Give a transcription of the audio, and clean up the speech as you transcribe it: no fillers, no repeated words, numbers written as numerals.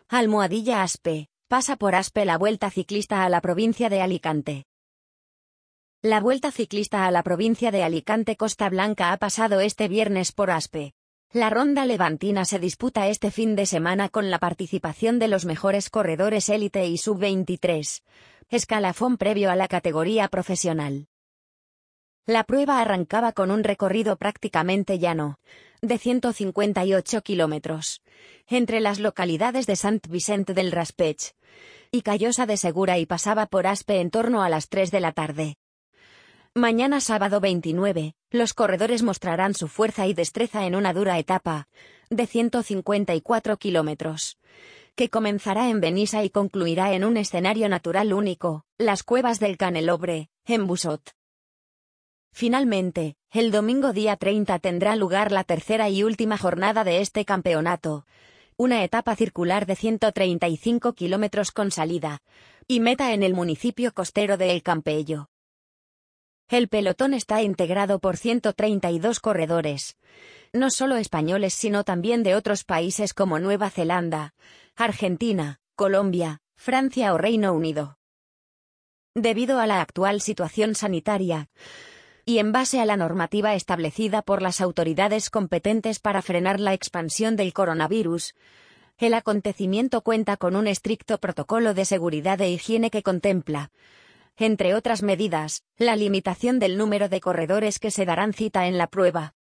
Almohadilla Aspe, pasa por Aspe la Vuelta Ciclista a la provincia de Alicante. La Vuelta Ciclista a la provincia de Alicante Costa Blanca ha pasado este viernes por Aspe. La ronda levantina se disputa este fin de semana con la participación de los mejores corredores élite y sub-23, escalafón previo a la categoría profesional. La prueba arrancaba con un recorrido prácticamente llano, de 158 kilómetros, entre las localidades de Sant Vicent del Raspeig y Callosa de Segura y pasaba por Aspe en torno a las 3 de la tarde. Mañana sábado 29, los corredores mostrarán su fuerza y destreza en una dura etapa, de 154 kilómetros, que comenzará en Benissa y concluirá en un escenario natural único, las Cuevas del Canelobre, en Busot. Finalmente, el domingo día 30 tendrá lugar la tercera y última jornada de este campeonato, una etapa circular de 135 kilómetros con salida y meta en el municipio costero de El Campello. El pelotón está integrado por 132 corredores, no solo españoles sino también de otros países como Nueva Zelanda, Argentina, Colombia, Francia o Reino Unido. Debido a la actual situación sanitaria, y en base a la normativa establecida por las autoridades competentes para frenar la expansión del coronavirus, el acontecimiento cuenta con un estricto protocolo de seguridad e higiene que contempla, entre otras medidas, la limitación del número de corredores que se darán cita en la prueba.